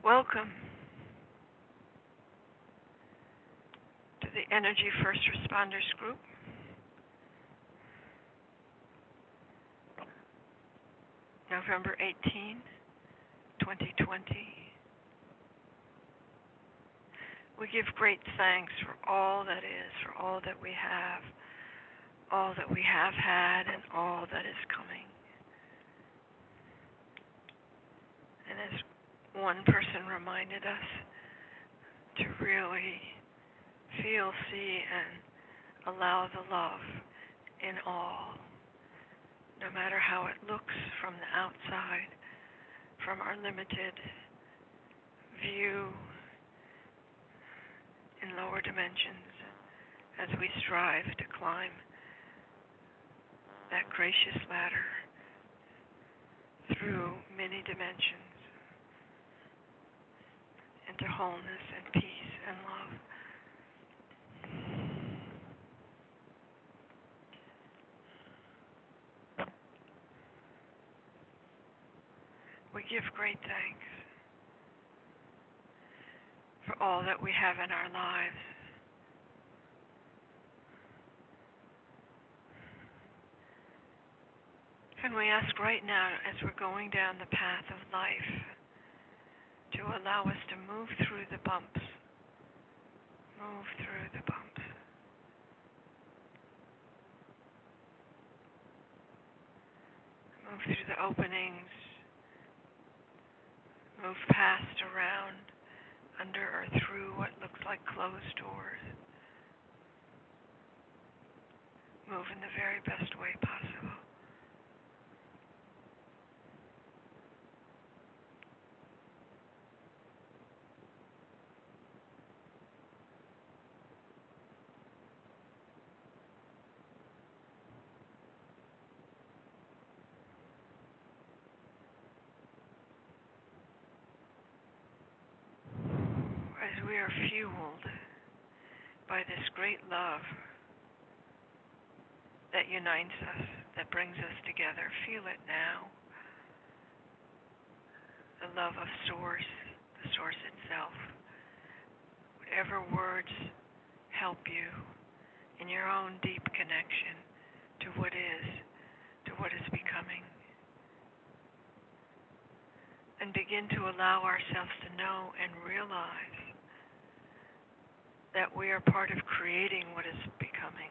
Welcome to the Energy First Responders Group. November 18, 2020. We give great thanks for all that is, for all that we have had, and all that is coming. And as one person reminded us, to really feel, see, and allow the love in all, no matter how it looks from the outside, from our limited view in lower dimensions, as we strive to climb that gracious ladder through many dimensions into wholeness and peace and love. We give great thanks for all that we have in our lives. And we ask right now, as we're going down the path of life, to allow us to move through the bumps. Move through the bumps. Move through the openings. Move past, around, under, or through what looks like closed doors. Move in the very best way possible. As we are fueled by this great love that unites us, that brings us together, feel it now. The love of Source, the Source itself. Whatever words help you in your own deep connection to what is becoming. And begin to allow ourselves to know and realize that we are part of creating what is becoming.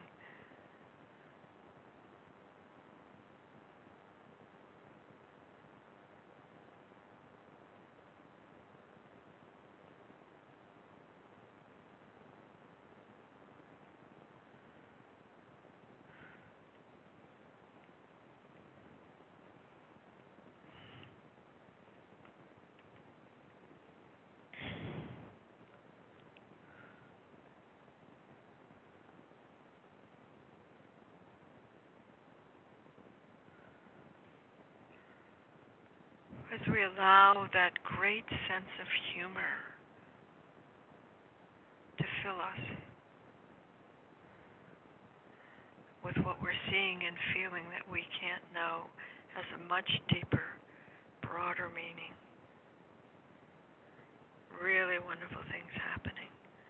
As we allow that great sense of humor to fill us with what we're seeing and feeling that we can't know has a much deeper, broader meaning. Really wonderful things happening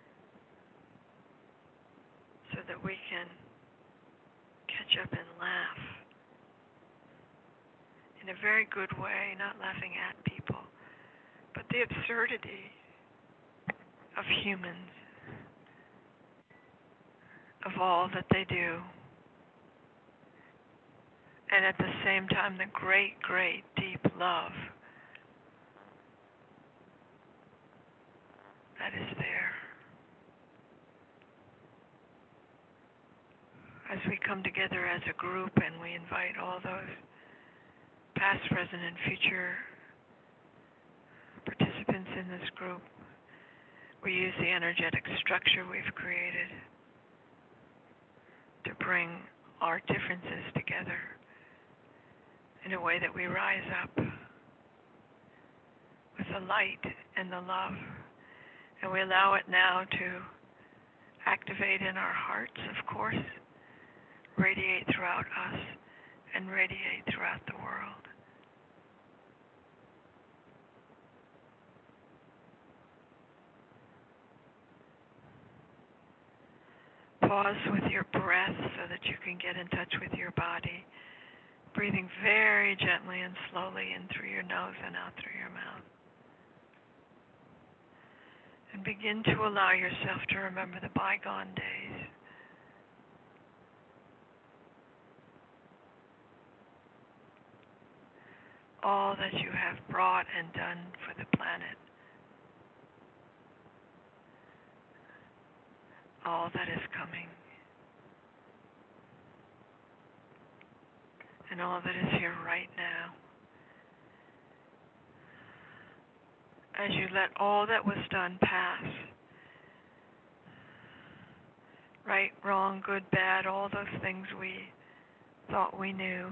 so that we can catch up and laugh in a very good way, not laughing at people, but the absurdity of humans, of all that they do, and at the same time the great, great deep love that is there. As we come together as a group and we invite all those past, present, and future participants in this group, we use the energetic structure we've created to bring our differences together in a way that we rise up with the light and the love. And we allow it now to activate in our hearts, of course, radiate throughout us, and radiate throughout the world. Pause with your breath so that you can get in touch with your body, breathing very gently and slowly in through your nose and out through your mouth. And begin to allow yourself to remember the bygone days. All that you have brought and done for the planet. All that is coming. And all that is here right now. As you let all that was done pass. Right, wrong, good, bad, all those things we thought we knew.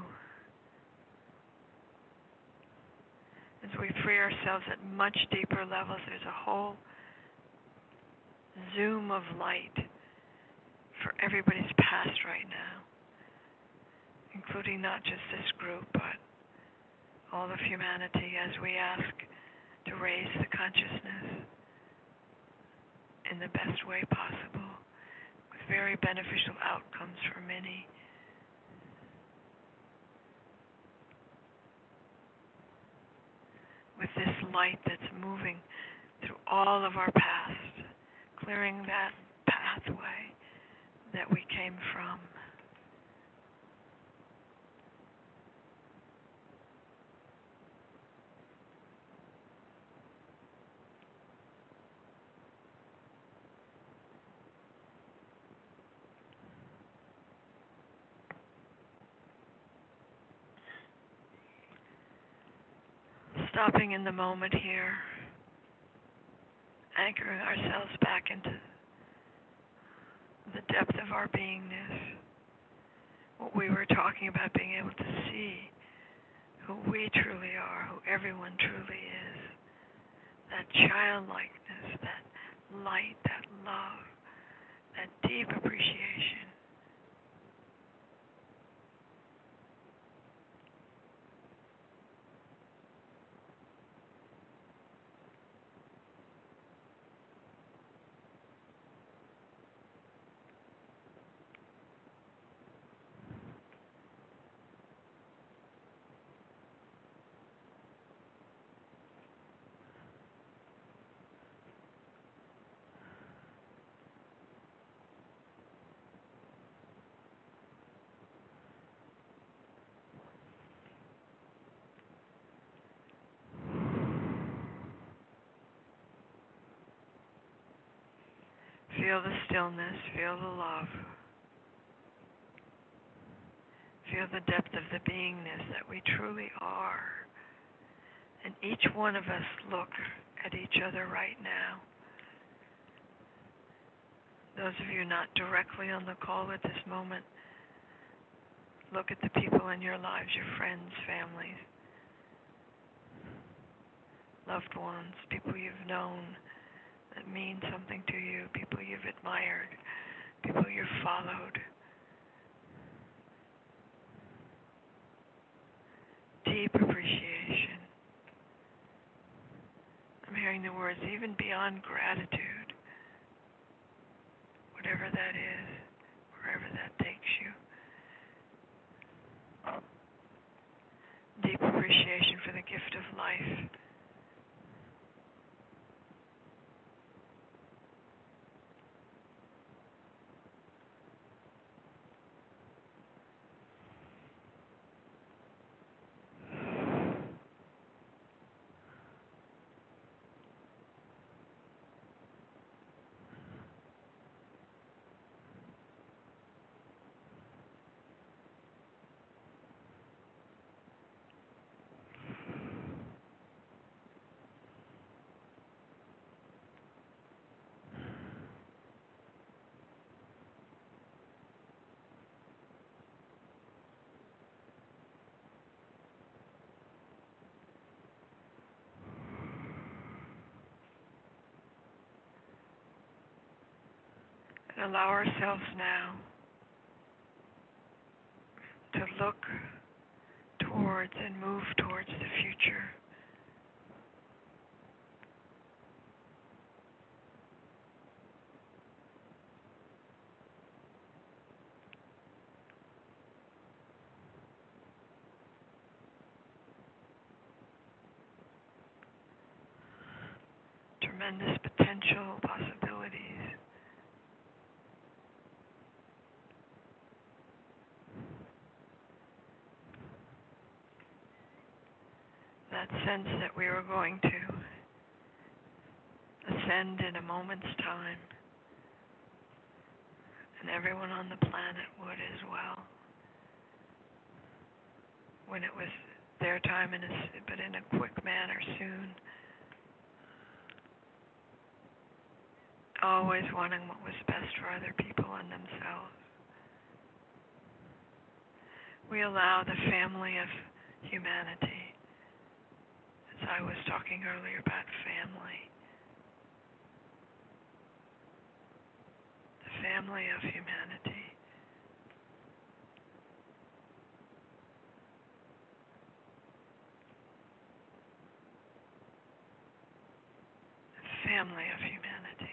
As we free ourselves at much deeper levels, there's a whole zoom of light for everybody's past right now, including not just this group, but all of humanity, as we ask to raise the consciousness in the best way possible, with very beneficial outcomes for many. With this light that's moving through all of our past, clearing that pathway that we came from. Stopping in the moment here, anchoring ourselves back into the depth of our beingness, what we were talking about, being able to see who we truly are, who everyone truly is, that childlikeness, that light, that love, that deep appreciation. Feel the stillness, feel the love. Feel the depth of the beingness that we truly are. And each one of us look at each other right now. Those of you not directly on the call at this moment, look at the people in your lives, your friends, families, loved ones, people you've known that mean something to you, people you've admired, people you've followed. Deep appreciation. I'm hearing the words even beyond gratitude, whatever that is, wherever that takes you. Deep appreciation for the gift of life. And allow ourselves now to look towards and move towards the future. tremendous potential possibilities. That sense that we were going to ascend in a moment's time, and everyone on the planet would as well, when it was their time, but in a quick manner soon. Always wanting what was best for other people and themselves. We allow the family of humanity, as I was talking earlier about family, the family of humanity. The family of humanity.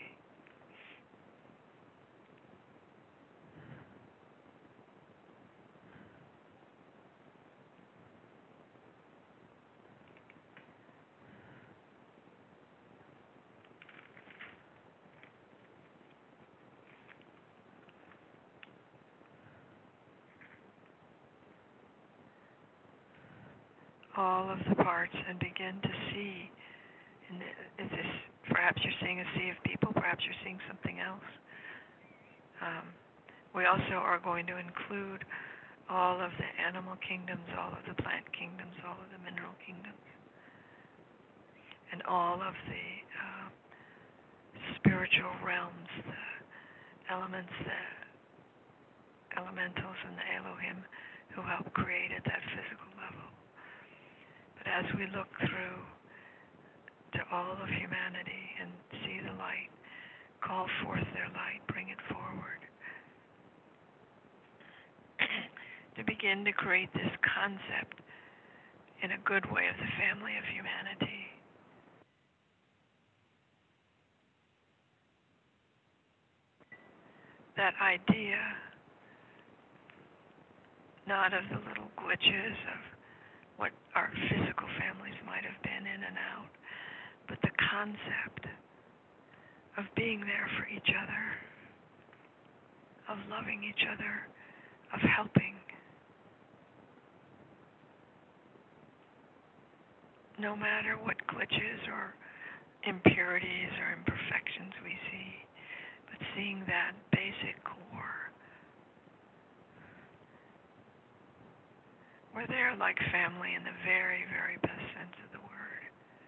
All of the parts, and begin to see. And is this, perhaps you're seeing a sea of people, perhaps you're seeing something else. We also are going to include all of the animal kingdoms, all of the plant kingdoms, all of the mineral kingdoms, and all of the spiritual realms, the elements, the elementals, and the Elohim who help create at that physical level. But as we look through to all of humanity and see the light, call forth their light, bring it forward, to begin to create this concept in a good way of the family of humanity. That idea, not of the little glitches of what our physical families might have been in and out, but the concept of being there for each other, of loving each other, of helping. No matter what glitches or impurities or imperfections we see, but seeing that basic core. We're there like family in the very, very best sense of the word.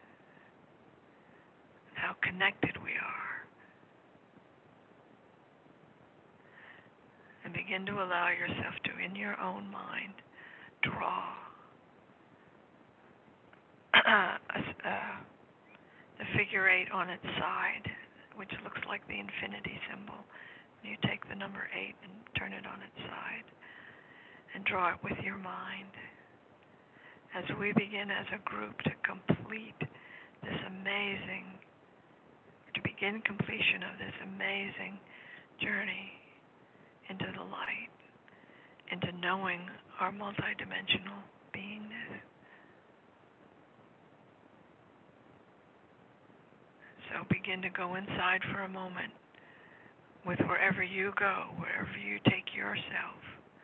And how connected we are. And begin to allow yourself to, in your own mind, draw the figure 8 on its side, which looks like the infinity symbol. You take the number 8 and turn it on its side and draw it with your mind. As we begin as a group to complete this amazing, to begin completion of this amazing journey into the light, into knowing our multidimensional beingness. So begin to go inside for a moment with wherever you go, wherever you take yourself.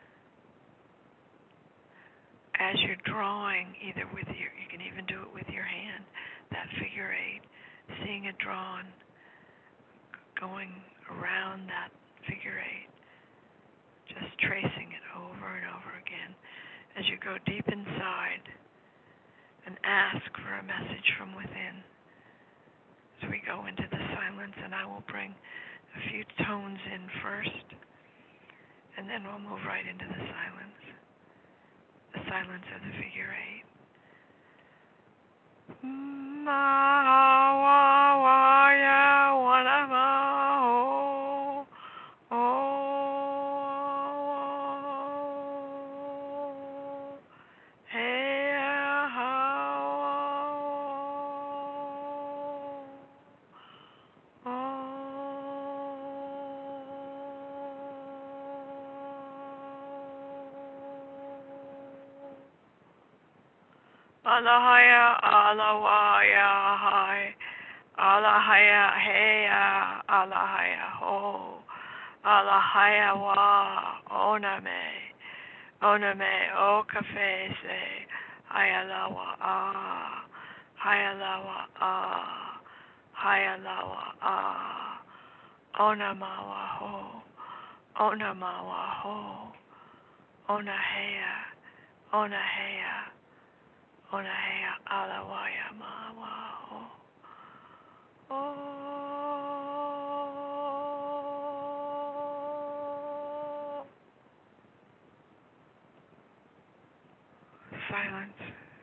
As you're drawing, either with you can even do it with your hand, that figure 8, seeing it drawn, going around that figure 8, just tracing it over and over again. As you go deep inside and ask for a message from within. As we go into the silence, and I will bring a few tones in first, and then we'll move right into the silence. The silence of the figure 8. Alahaya, alawaya, hai, Alahaya heya, alahaya ho, alahaya wa, oname, oname o kafe se, hayalawa hayalawa hayalawa onamawa ho, onamawa ho, onahea, onahea, onahea alawaya mawa ho. Oh. Silence.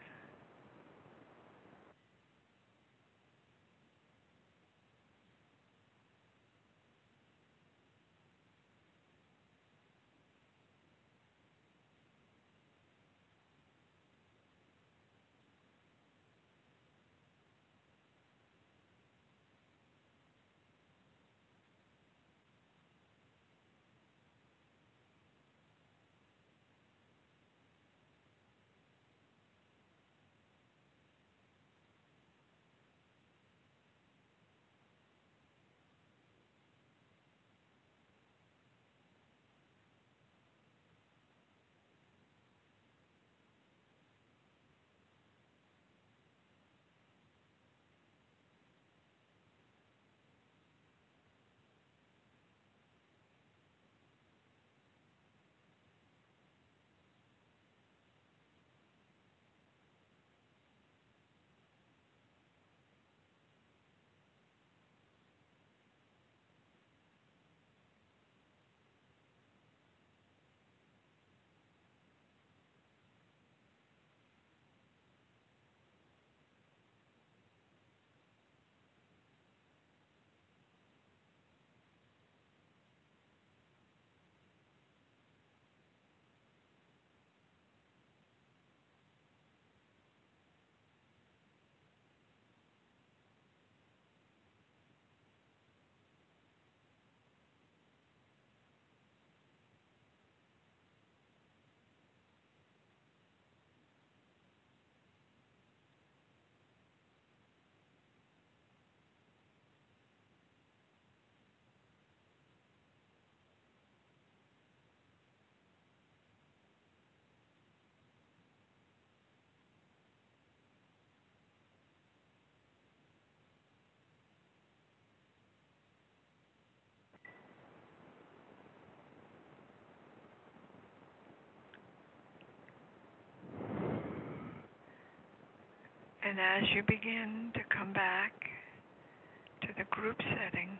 And as you begin to come back to the group setting,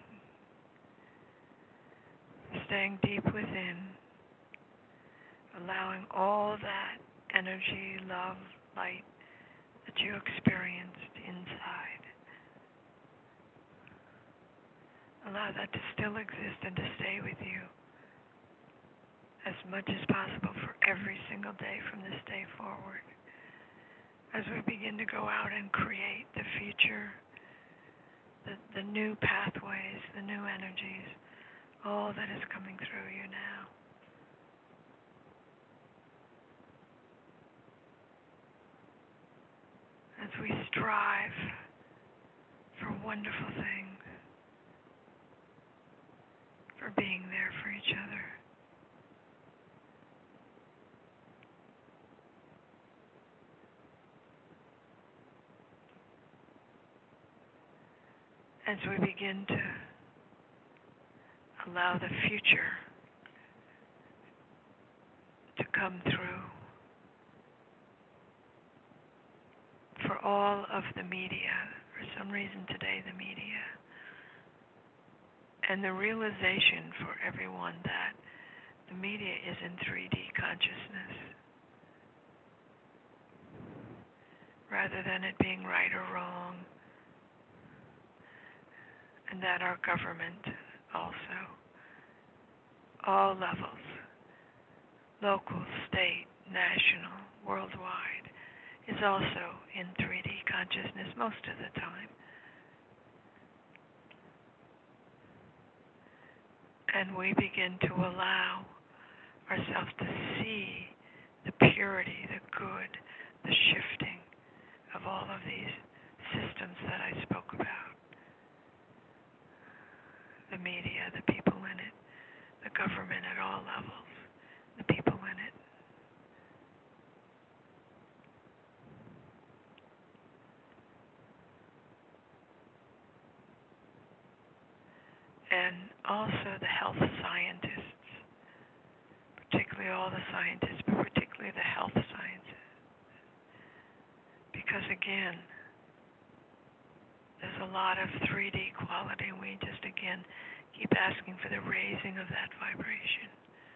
staying deep within, allowing all that energy, love, light that you experienced inside, allow that to still exist and to stay with you as much as possible for every single day from this day forward. As we begin to go out and create the future, the new pathways, the new energies, all that is coming through you now. As we strive for wonderful things, for being there for each other. As we begin to allow the future to come through for all of the media, for some reason today the media, and the realization for everyone that the media is in 3D consciousness, rather than it being right or wrong, and that our government also, all levels, local, state, national, worldwide, is also in 3D consciousness most of the time. And we begin to allow ourselves to see the purity, the good, the shifting of all of these systems that I spoke about. media, the people in it, the government at all levels, the people in it. And also the health scientists, particularly all the scientists, but particularly the health sciences. Because again, there's a lot of 3D quality, and we just again keep asking for the raising of that vibration.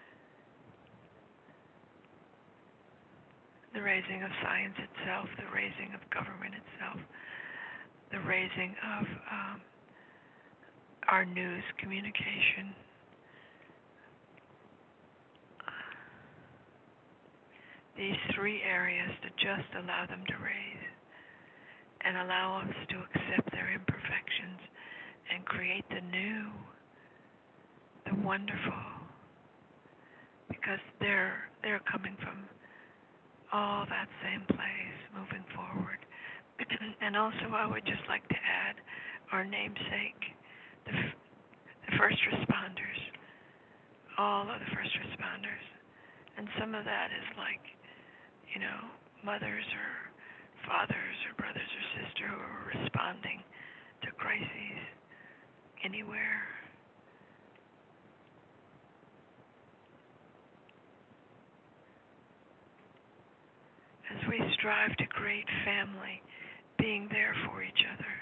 The raising of science itself, the raising of government itself, the raising of our news communication. These three areas to just allow them to raise and allow us to accept their imperfections and create the new, the wonderful, because they're coming from all that same place moving forward. And also I would just like to add our namesake, the first responders, all of the first responders. And some of that is like, mothers or fathers or brothers or sisters who are responding to crises anywhere. As we strive to create family, being there for each other.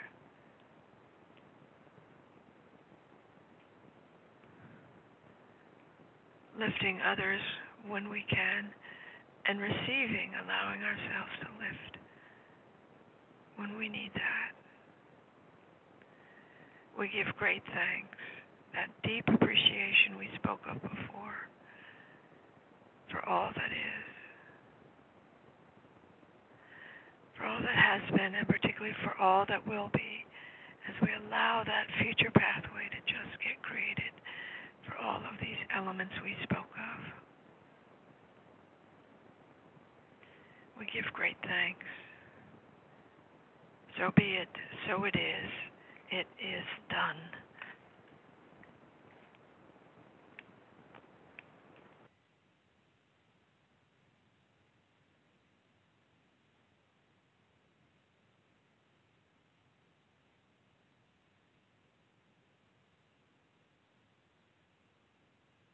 Lifting others when we can, and receiving, allowing ourselves to lift when we need that. We give great thanks, that deep appreciation we spoke of before, for all that is, for all that has been, and particularly for all that will be, as we allow that future pathway to just get created for all of these elements we spoke of. We give great thanks. So be it, so it is done.